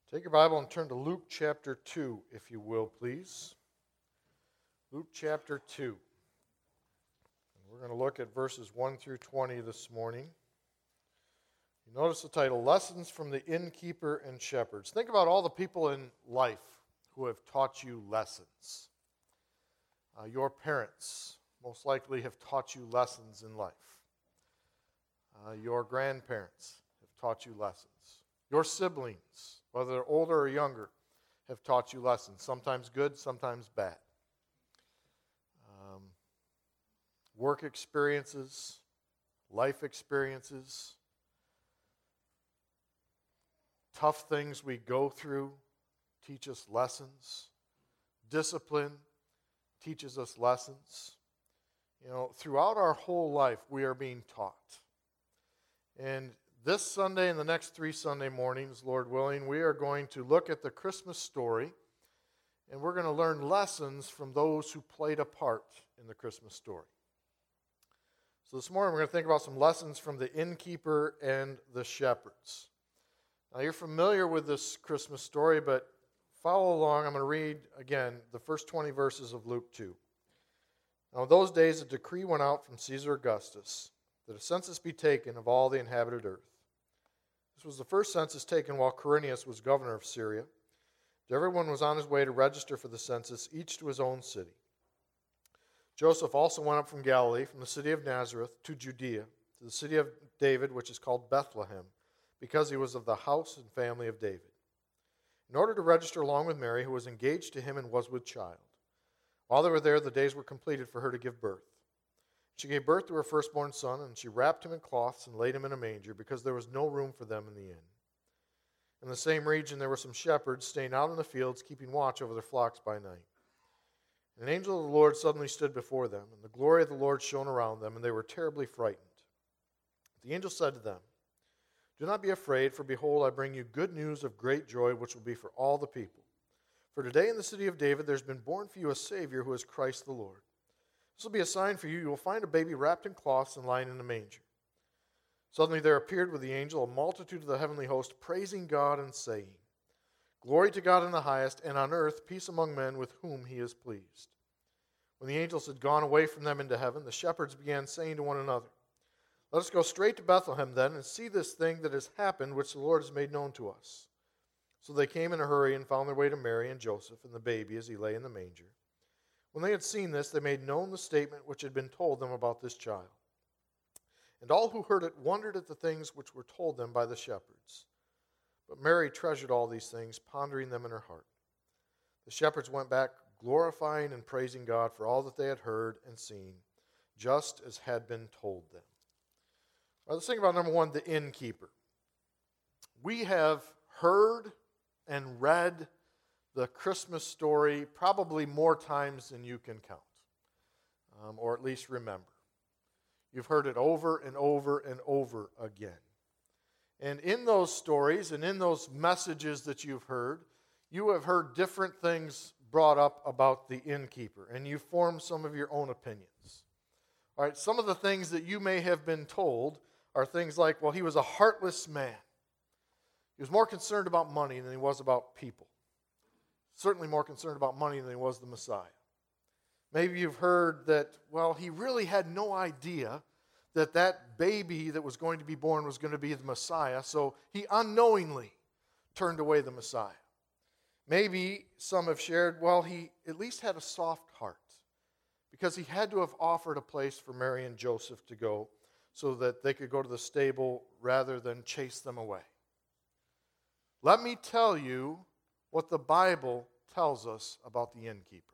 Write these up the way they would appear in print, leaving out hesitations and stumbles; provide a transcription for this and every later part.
Take your Bible and turn to Luke chapter 2, if you will, please. Luke chapter 2. And we're going to look at verses 1 through 20 this morning. You notice the title, Lessons from the Innkeeper and Shepherds. Think about all the people in life who have taught you lessons. Your parents most likely have taught you lessons in life. Your grandparents have taught you lessons. Your siblings, whether they're older or younger, have taught you lessons, sometimes good, sometimes bad. Work experiences, life experiences, tough things we go through teach us lessons. Discipline teaches us lessons. You know, throughout our whole life, we are being taught. And this Sunday and the next 3 Sunday mornings, Lord willing, we are going to look at the Christmas story, and we're going to learn lessons from those who played a part in the Christmas story. So this morning we're going to think about some lessons from the innkeeper and the shepherds. Now you're familiar with this Christmas story, but follow along. I'm going to read again the first 20 verses of Luke 2. Now in those days a decree went out from Caesar Augustus that a census be taken of all the inhabited earth. This was the first census taken while Quirinius was governor of Syria. Everyone was on his way to register for the census, each to his own city. Joseph also went up from Galilee, from the city of Nazareth to Judea, to the city of David, which is called Bethlehem, because he was of the house and family of David, in order to register along with Mary, who was engaged to him and was with child. While they were there, the days were completed for her to give birth. She gave birth to her firstborn son, and she wrapped him in cloths and laid him in a manger, because there was no room for them in the inn. In the same region there were some shepherds staying out in the fields, keeping watch over their flocks by night. And an angel of the Lord suddenly stood before them, and the glory of the Lord shone around them, and they were terribly frightened. The angel said to them, "Do not be afraid, for behold, I bring you good news of great joy, which will be for all the people. For today in the city of David there has been born for you a Savior, who is Christ the Lord. This will be a sign for you. You will find a baby wrapped in cloths and lying in a manger." Suddenly there appeared with the angel a multitude of the heavenly host, praising God and saying, "Glory to God in the highest, and on earth peace among men with whom he is pleased." When the angels had gone away from them into heaven, the shepherds began saying to one another, "Let us go straight to Bethlehem then, and see this thing that has happened, which the Lord has made known to us." So they came in a hurry and found their way to Mary and Joseph and the baby as he lay in the manger. When they had seen this, they made known the statement which had been told them about this child. And all who heard it wondered at the things which were told them by the shepherds. But Mary treasured all these things, pondering them in her heart. The shepherds went back, glorifying and praising God for all that they had heard and seen, just as had been told them. Well, let's think about number one, the innkeeper. We have heard and read the Christmas story probably more times than you can count, or at least remember. You've heard it over and over and over again. And in those stories and in those messages that you've heard, you have heard different things brought up about the innkeeper, and you form some of your own opinions. All right, some of the things that you may have been told are things like, well, he was a heartless man. He was more concerned about money than he was about people. Certainly more concerned about money than he was the Messiah. Maybe you've heard that, well, he really had no idea that that baby that was going to be born was going to be the Messiah, so he unknowingly turned away the Messiah. Maybe some have shared, well, he at least had a soft heart because he had to have offered a place for Mary and Joseph to go so that they could go to the stable rather than chase them away. Let me tell you what the Bible tells us about the innkeeper.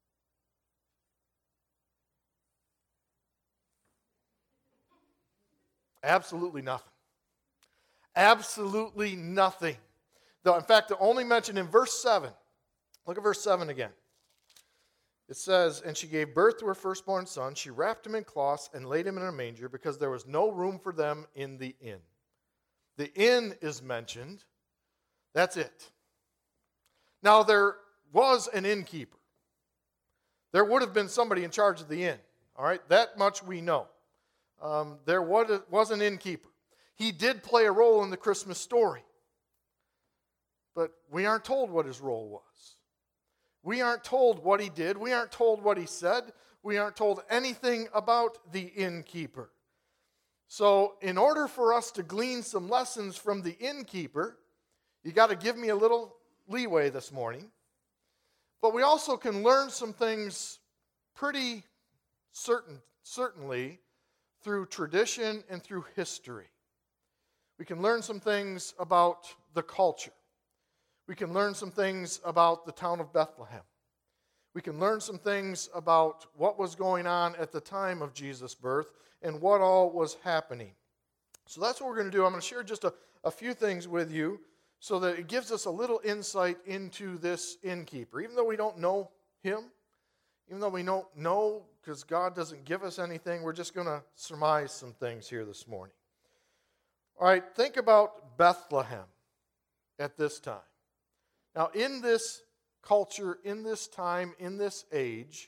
Absolutely nothing. Absolutely nothing. Though, in fact, the only mention in verse 7. Look at verse 7 again. It says, "And she gave birth to her firstborn son. She wrapped him in cloths and laid him in a manger because there was no room for them in the inn." The inn is mentioned. That's it. Now, there was an innkeeper. There would have been somebody in charge of the inn. All right, that much we know. There was an innkeeper. He did play a role in the Christmas story. but we aren't told what his role was. We aren't told what he did. We aren't told what he said. We aren't told anything about the innkeeper. So in order for us to glean some lessons from the innkeeper, you got to give me a little leeway this morning. But we also can learn some things pretty certainly through tradition and through history. We can learn some things about the culture. We can learn some things about the town of Bethlehem. We can learn some things about what was going on at the time of Jesus' birth and what all was happening. So that's what we're going to do. I'm going to share just a few things with you so that it gives us a little insight into this innkeeper. Even though we don't know him, even though we don't know because God doesn't give us anything, we're just going to surmise some things here this morning. All right, think about Bethlehem at this time. Now, in this culture, in this time, in this age,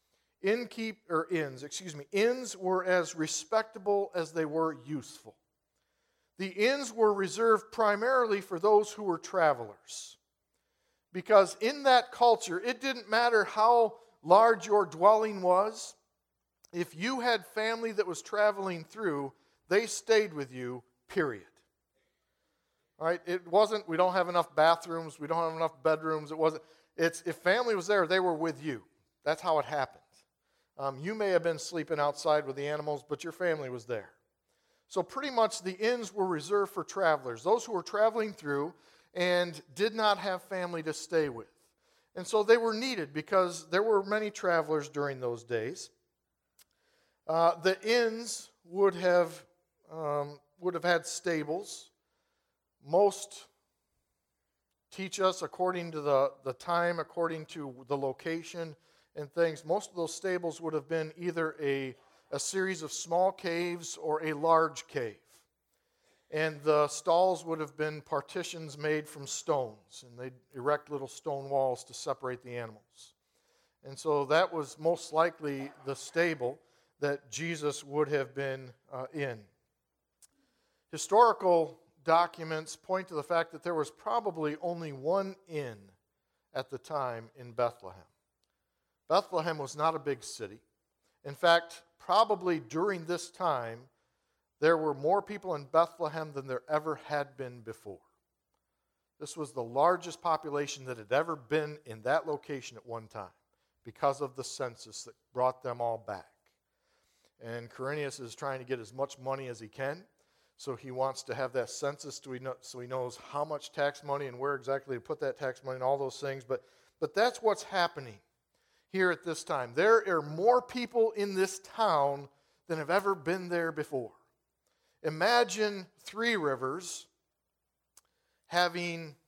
inns were as respectable as they were useful. The inns were reserved primarily for those who were travelers. Because in that culture, it didn't matter how large your dwelling was. If you had family that was traveling through, they stayed with you, period. All right, it wasn't, we don't have enough bathrooms, we don't have enough bedrooms. It's if family was there, they were with you. That's how it happened. You may have been sleeping outside with the animals, but your family was there. So pretty much the inns were reserved for travelers, those who were traveling through and did not have family to stay with. And so they were needed because there were many travelers during those days. The inns would have had stables. Most teach us, according to the time, according to the location and things, most of those stables would have been either a series of small caves or a large cave. And the stalls would have been partitions made from stones, and they'd erect little stone walls to separate the animals. And so that was most likely the stable that Jesus would have been in. Historical documents point to the fact that there was probably only one inn at the time in Bethlehem. Bethlehem was not a big city. In fact, probably during this time, there were more people in Bethlehem than there ever had been before. This was the largest population that had ever been in that location at one time because of the census that brought them all back. And Quirinius is trying to get as much money as he can. So he wants to have that census so he knows how much tax money and where exactly to put that tax money and all those things. But that's what's happening here at this time. There are more people in this town than have ever been there before. Imagine Three Rivers having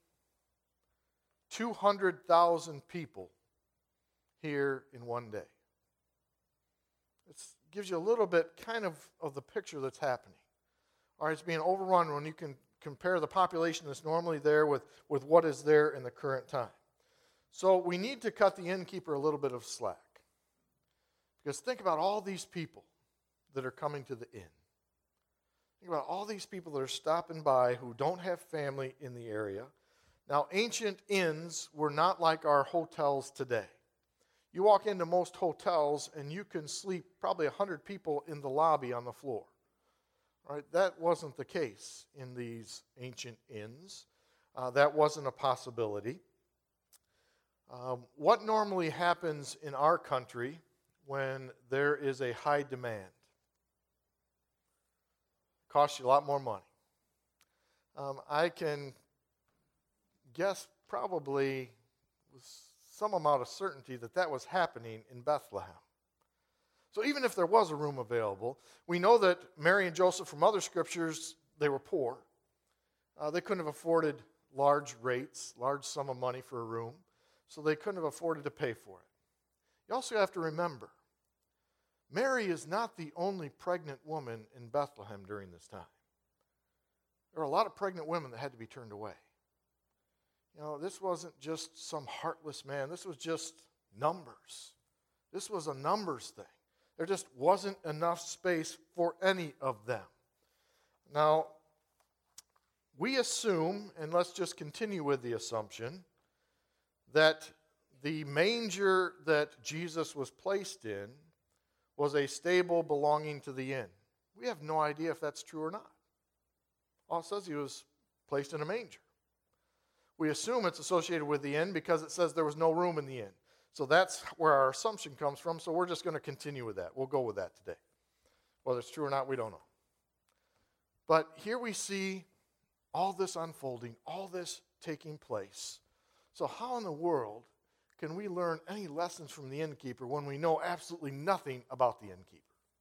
200,000 people here in one day. It gives you a little bit kind of the picture that's happening. All right, it's being overrun when you can compare the population that's normally there with what is there in the current time. So we need to cut the innkeeper a little bit of slack. Because think about all these people that are coming to the inn. Think about all these people that are stopping by who don't have family in the area. Now, ancient inns were not like our hotels today. You walk into most hotels and you can sleep probably 100 people in the lobby on the floor. All right, that wasn't the case in these ancient inns. That wasn't a possibility. What normally happens in our country when there is a high demand? It costs you a lot more money. I can guess probably with some amount of certainty that was happening in Bethlehem. So even if there was a room available, we know that Mary and Joseph, from other scriptures, they were poor. They couldn't have afforded large rates, large sum of money for a room, so they couldn't have afforded to pay for it. You also have to remember, Mary is not the only pregnant woman in Bethlehem during this time. There were a lot of pregnant women that had to be turned away. You know, this wasn't just some heartless man. This was just numbers. This was a numbers thing. There just wasn't enough space for any of them. Now, we assume, and let's just continue with the assumption, that the manger that Jesus was placed in was a stable belonging to the inn. We have no idea if that's true or not. All it says he was placed in a manger. We assume it's associated with the inn because it says there was no room in the inn. So that's where our assumption comes from, so we're just going to continue with that. We'll go with that today. Whether it's true or not, we don't know. But here we see all this unfolding, all this taking place. So how in the world can we learn any lessons from the innkeeper when we know absolutely nothing about the innkeeper?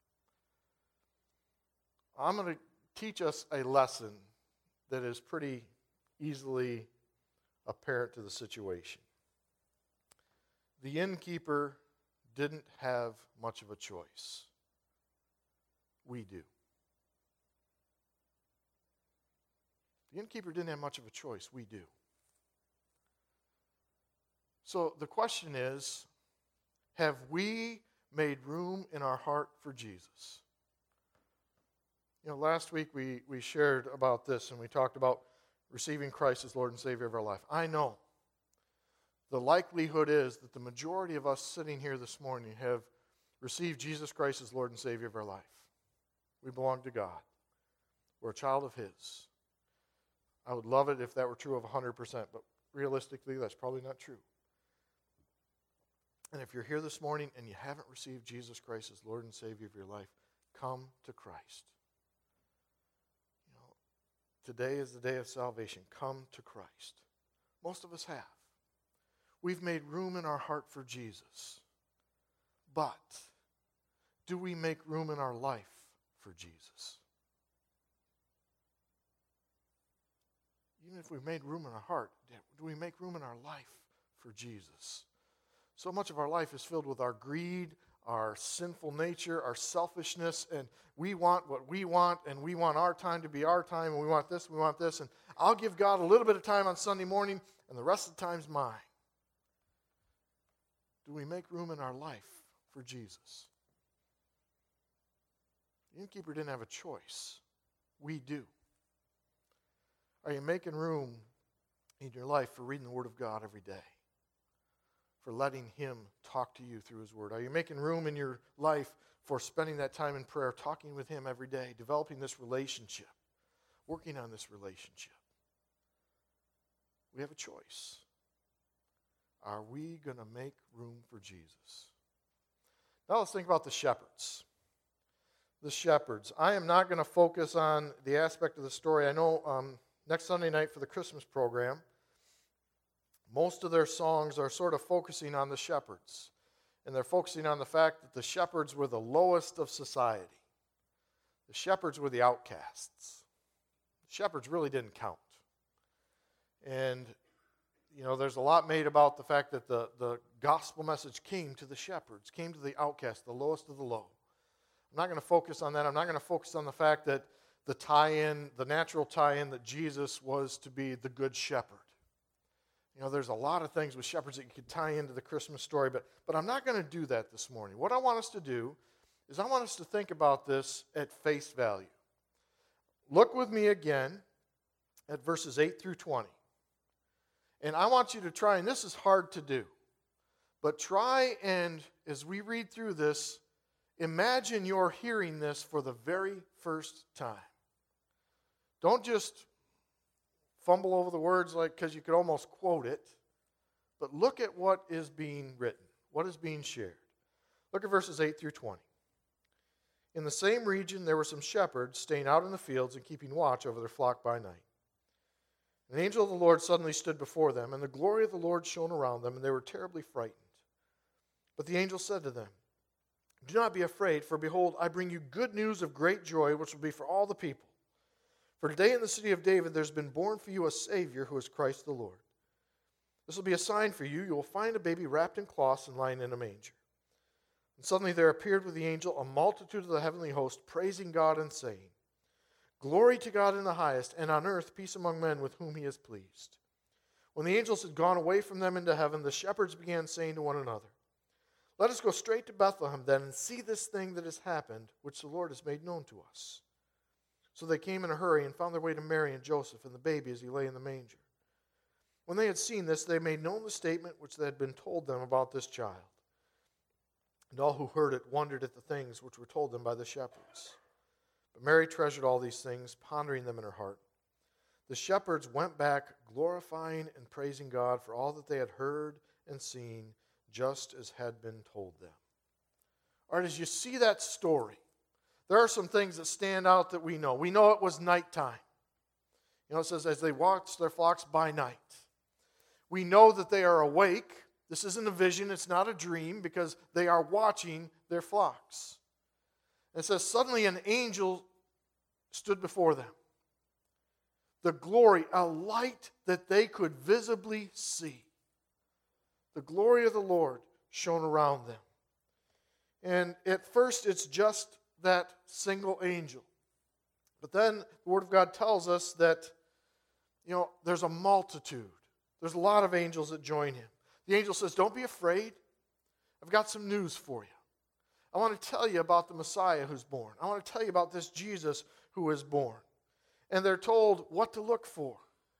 I'm going to teach us a lesson that is pretty easily apparent to the situation. The innkeeper didn't have much of a choice. We do. The innkeeper didn't have much of a choice. We do. So the question is, have we made room in our heart for Jesus? You know, last week we shared about this and we talked about receiving Christ as Lord and Savior of our life. I know the likelihood is that the majority of us sitting here this morning have received Jesus Christ as Lord and Savior of our life. We belong to God. We're a child of His. I would love it if that were true of 100%, but realistically, that's probably not true. And if you're here this morning and you haven't received Jesus Christ as Lord and Savior of your life, come to Christ. You know, today is the day of salvation. Come to Christ. Most of us have. We've made room in our heart for Jesus. But do we make room in our life for Jesus? Even if we've made room in our heart, do we make room in our life for Jesus? So much of our life is filled with our greed, our sinful nature, our selfishness, and we want what we want, and we want our time to be our time, and we want this, and I'll give God a little bit of time on Sunday morning, and the rest of the time's mine. Do we make room in our life for Jesus? The innkeeper didn't have a choice. We do. Are you making room in your life for reading the Word of God every day? For letting Him talk to you through His Word? Are you making room in your life for spending that time in prayer, talking with Him every day, developing this relationship, working on this relationship? We have a choice. Are we going to make room for Jesus? Now let's think about the shepherds. The shepherds. I am not going to focus on the aspect of the story. I know next Sunday night for the Christmas program, most of their songs are sort of focusing on the shepherds. And they're focusing on the fact that the shepherds were the lowest of society. The shepherds were the outcasts. The shepherds really didn't count. And, you know, there's a lot made about the fact that the gospel message came to the shepherds, came to the outcasts, the lowest of the low. I'm not going to focus on that. I'm not going to focus on the fact that the tie-in, the natural tie-in that Jesus was to be the good shepherd. You know, there's a lot of things with shepherds that you could tie into the Christmas story, but I'm not going to do that this morning. What I want us to do is I want us to think about this at face value. Look with me again at verses 8 through 20. And I want you to try, and this is hard to do, but try and, as we read through this, imagine you're hearing this for the very first time. Don't just fumble over the words because you could almost quote it, but look at what is being written, what is being shared. Look at verses 8 through 20. In the same region there were some shepherds staying out in the fields and keeping watch over their flock by night. An angel of the Lord suddenly stood before them, and the glory of the Lord shone around them, and they were terribly frightened. But the angel said to them, "Do not be afraid, for behold, I bring you good news of great joy, which will be for all the people. For today in the city of David there's been born for you a Savior who is Christ the Lord. This will be a sign for you. You will find a baby wrapped in cloths and lying in a manger." And suddenly there appeared with the angel a multitude of the heavenly host, praising God and saying, "Glory to God in the highest, and on earth peace among men with whom He is pleased." When the angels had gone away from them into heaven, the shepherds began saying to one another, "Let us go straight to Bethlehem then and see this thing that has happened, which the Lord has made known to us." So they came in a hurry and found their way to Mary and Joseph and the baby as he lay in the manger. When they had seen this, they made known the statement which had been told them about this child. And all who heard it wondered at the things which were told them by the shepherds. But Mary treasured all these things, pondering them in her heart. The shepherds went back, glorifying and praising God for all that they had heard and seen, just as had been told them. All right, as you see that story, there are some things that stand out that we know. We know it was nighttime. It says, as they watched their flocks by night. We know that they are awake. This isn't a vision, it's not a dream, because they are watching their flocks. It says, suddenly an angel stood before them. The glory, a light that they could visibly see. The glory of the Lord shone around them. And at first it's just that single angel. But then the Word of God tells us that, there's a multitude. There's a lot of angels that join him. The angel says, don't be afraid. I've got some news for you. I want to tell you about the Messiah who's born. I want to tell you about this Jesus who is born. And they're told what to look for.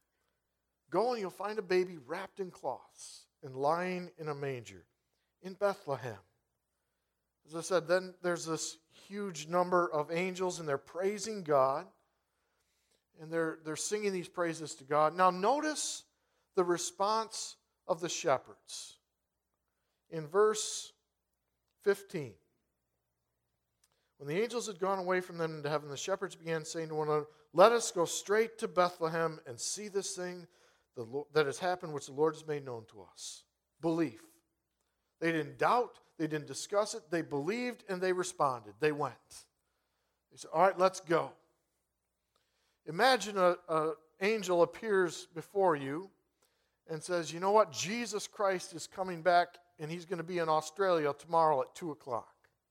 Go and you'll find a baby wrapped in cloths and lying in a manger in Bethlehem. As I said, then there's this huge number of angels and they're praising God. And they're singing these praises to God. Now notice the response of the shepherds. In verse 15. When the angels had gone away from them into heaven, the shepherds began saying to one another, let us go straight to Bethlehem and see this thing that has happened, which the Lord has made known to us. Belief. They didn't doubt. They didn't discuss it. They believed and they responded. They went. They said, all right, let's go. Imagine an angel appears before you and says, you know what? Jesus Christ is coming back and he's going to be in Australia tomorrow at 2 o'clock.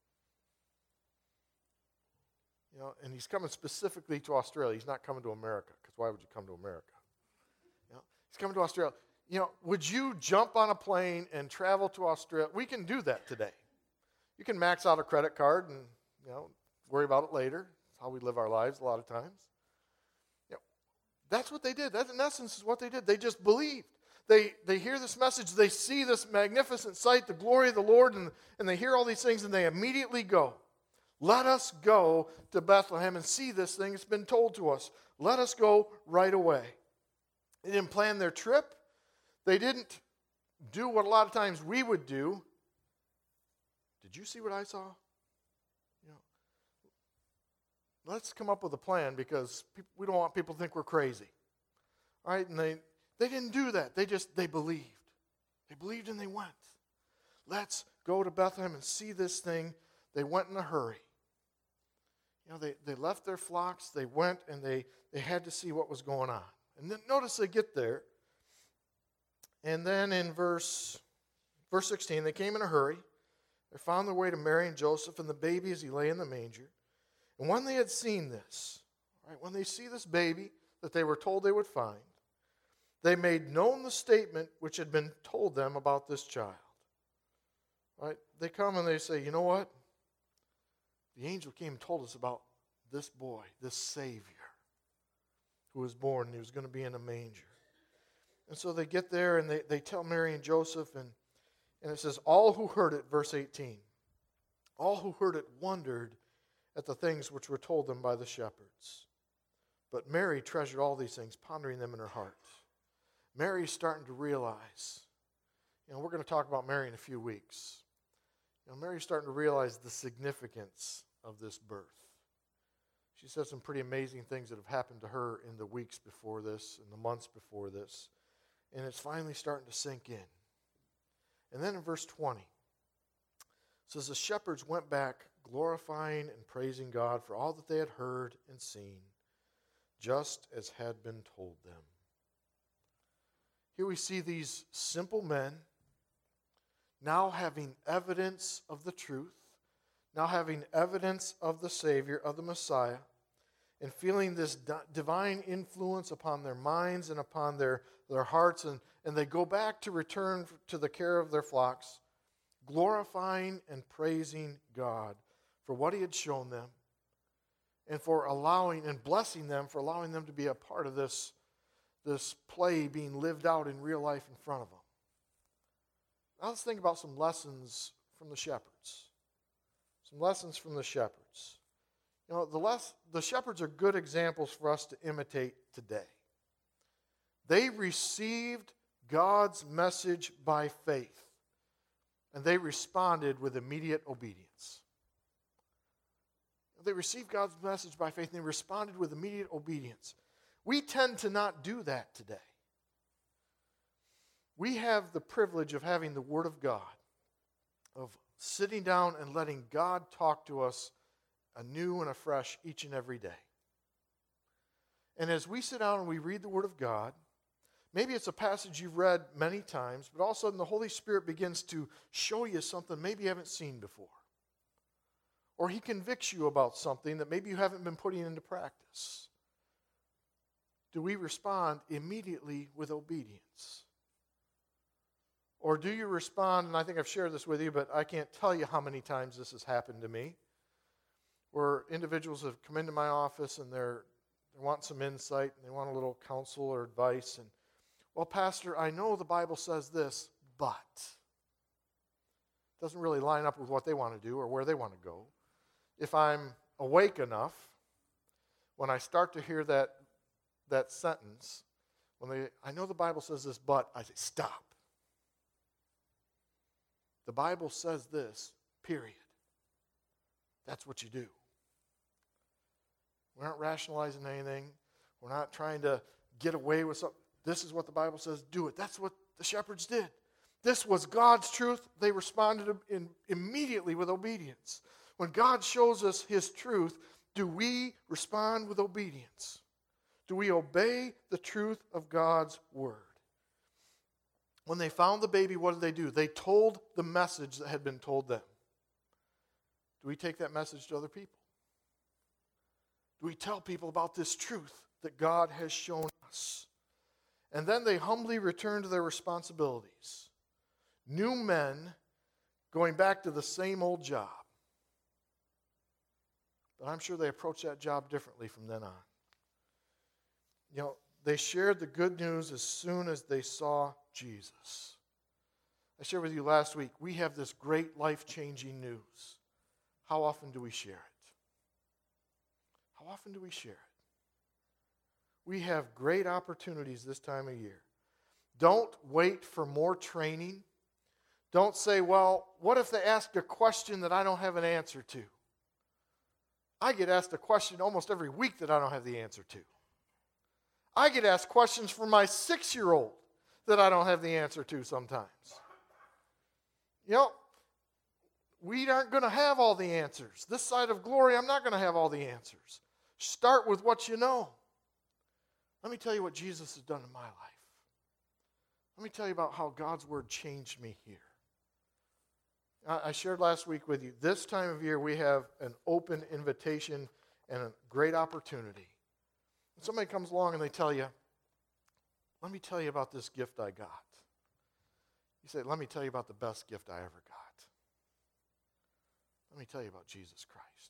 And he's coming specifically to Australia. He's not coming to America, because why would you come to America? He's coming to Australia. Would you jump on a plane and travel to Australia? We can do that today. You can max out a credit card and, worry about it later. That's how we live our lives a lot of times. That's what they did. That, in essence, is what they did. They just believed. They hear this message. They see this magnificent sight, the glory of the Lord, and they hear all these things, and they immediately go. Let us go to Bethlehem and see this thing. It's been told to us. Let us go right away. They didn't plan their trip. They didn't do what a lot of times we would do. Did you see what I saw? Let's come up with a plan, because we don't want people to think we're crazy. All right? And they didn't do that. They believed. They believed and they went. Let's go to Bethlehem and see this thing. They went in a hurry. They left their flocks, they went, and they had to see what was going on. And then notice they get there. And then in verse 16, they came in a hurry. They found their way to Mary and Joseph and the baby as he lay in the manger. And when they had seen this, right, when they see this baby that they were told they would find, they made known the statement which had been told them about this child. Right? They come and they say, you know what? The angel came and told us about this boy, this Savior, who was born, and he was going to be in a manger. And so they get there, and they tell Mary and Joseph, and it says, all who heard it, verse 18, all who heard it wondered at the things which were told them by the shepherds. But Mary treasured all these things, pondering them in her heart. Mary's starting to realize, we're going to talk about Mary in a few weeks. Mary's starting to realize the significance of this birth. She said some pretty amazing things that have happened to her in the weeks before this, in the months before this. And it's finally starting to sink in. And then in verse 20, it says, the shepherds went back, glorifying and praising God for all that they had heard and seen, just as had been told them. Here we see these simple men now having evidence of the truth, now having evidence of the Savior, of the Messiah, and feeling this divine influence upon their minds and upon their hearts, and they go back to return to the care of their flocks, glorifying and praising God for what he had shown them, and for allowing and blessing them, for allowing them to be a part of this play being lived out in real life in front of them. Now let's think about some lessons from the shepherds. Some lessons from the shepherds. You know, the shepherds are good examples for us to imitate today. They received God's message by faith, and they responded with immediate obedience. They received God's message by faith, and they responded with immediate obedience. We tend to not do that today. We have the privilege of having the Word of God, of sitting down and letting God talk to us anew and afresh each and every day. And as we sit down and we read the Word of God, maybe it's a passage you've read many times, but all of a sudden the Holy Spirit begins to show you something maybe you haven't seen before. Or He convicts you about something that maybe you haven't been putting into practice. Do we respond immediately with obedience? Or do you respond, and I think I've shared this with you, but I can't tell you how many times this has happened to me, where individuals have come into my office and they want some insight and they want a little counsel or advice. And, well, Pastor, I know the Bible says this, but it doesn't really line up with what they want to do or where they want to go. If I'm awake enough, when I start to hear that sentence, I know the Bible says this, but I say, stop. The Bible says this, period. That's what you do. We're not rationalizing anything. We're not trying to get away with something. This is what the Bible says, do it. That's what the shepherds did. This was God's truth. They responded immediately with obedience. When God shows us His truth, do we respond with obedience? Do we obey the truth of God's Word? When they found the baby, what did they do? They told the message that had been told them. Do we take that message to other people? Do we tell people about this truth that God has shown us? And then they humbly return to their responsibilities. New men going back to the same old job. But I'm sure they approached that job differently from then on. You know, they shared the good news as soon as they saw Jesus. I shared with you last week, we have this great life-changing news. How often do we share it? How often do we share it? We have great opportunities this time of year. Don't wait for more training. Don't say, well, what if they ask a question that I don't have an answer to? I get asked a question almost every week that I don't have the answer to. I get asked questions from my 6-year-old that I don't have the answer to sometimes. You know, we aren't going to have all the answers. This side of glory, I'm not going to have all the answers. Start with what you know. Let me tell you what Jesus has done in my life. Let me tell you about how God's Word changed me here. I shared last week with you, this time of year we have an open invitation and a great opportunity. And somebody comes along and they tell you, let me tell you about this gift I got. You say, let me tell you about the best gift I ever got. Let me tell you about Jesus Christ.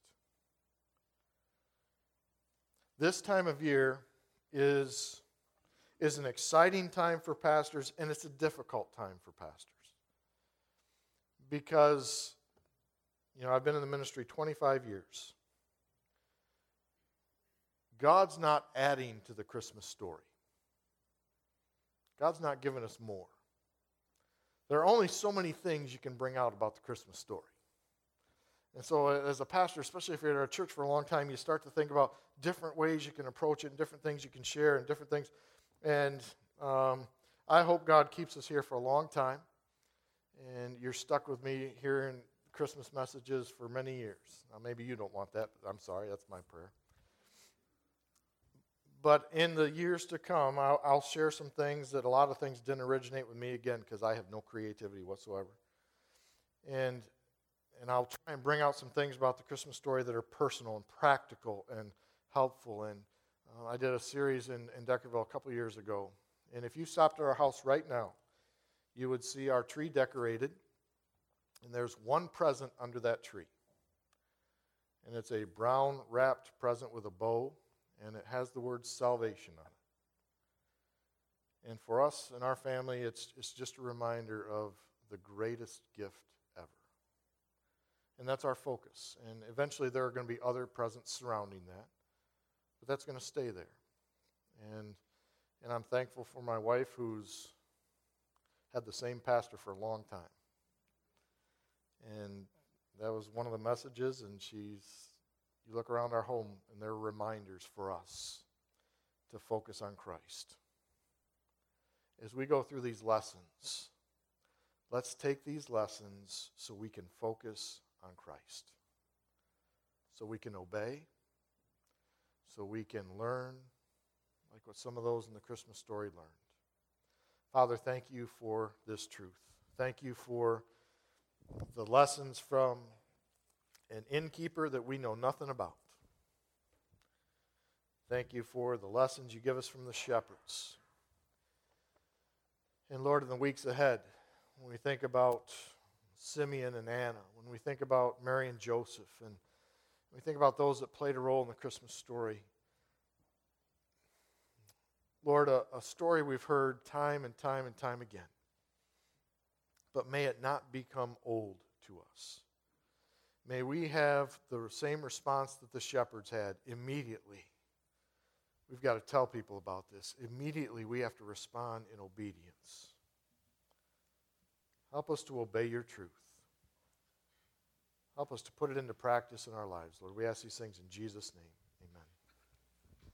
This time of year is an exciting time for pastors, and it's a difficult time for pastors. Because, you know, I've been in the ministry 25 years. God's not adding to the Christmas story. God's not giving us more. There are only so many things you can bring out about the Christmas story. And so as a pastor, especially if you're at a church for a long time, you start to think about different ways you can approach it and different things you can share and different things. And I hope God keeps us here for a long time. And you're stuck with me hearing Christmas messages for many years. Now, maybe you don't want that, but I'm sorry, that's my prayer. But in the years to come, I'll share some things that a lot of things didn't originate with me, again, because I have no creativity whatsoever. And I'll try and bring out some things about the Christmas story that are personal and practical and helpful. And I did a series in Deckerville a couple years ago. And if you stopped at our house right now, you would see our tree decorated, and there's one present under that tree. And it's a brown wrapped present with a bow, and it has the word salvation on it. And for us and our family, it's just a reminder of the greatest gift ever. And that's our focus. And eventually there are going to be other presents surrounding that, but that's going to stay there. And I'm thankful for my wife, who's had the same pastor for a long time. And that was one of the messages, and you look around our home, and there are reminders for us to focus on Christ. As we go through these lessons, let's take these lessons so we can focus on Christ, so we can obey, so we can learn, like what some of those in the Christmas story learned. Father, thank you for this truth. Thank you for the lessons from an innkeeper that we know nothing about. Thank you for the lessons you give us from the shepherds. And Lord, in the weeks ahead, when we think about Simeon and Anna, when we think about Mary and Joseph, and we think about those that played a role in the Christmas story, Lord, a story we've heard time and time and time again. But may it not become old to us. May we have the same response that the shepherds had immediately. We've got to tell people about this. Immediately we have to respond in obedience. Help us to obey your truth. Help us to put it into practice in our lives, Lord. We ask these things in Jesus' name.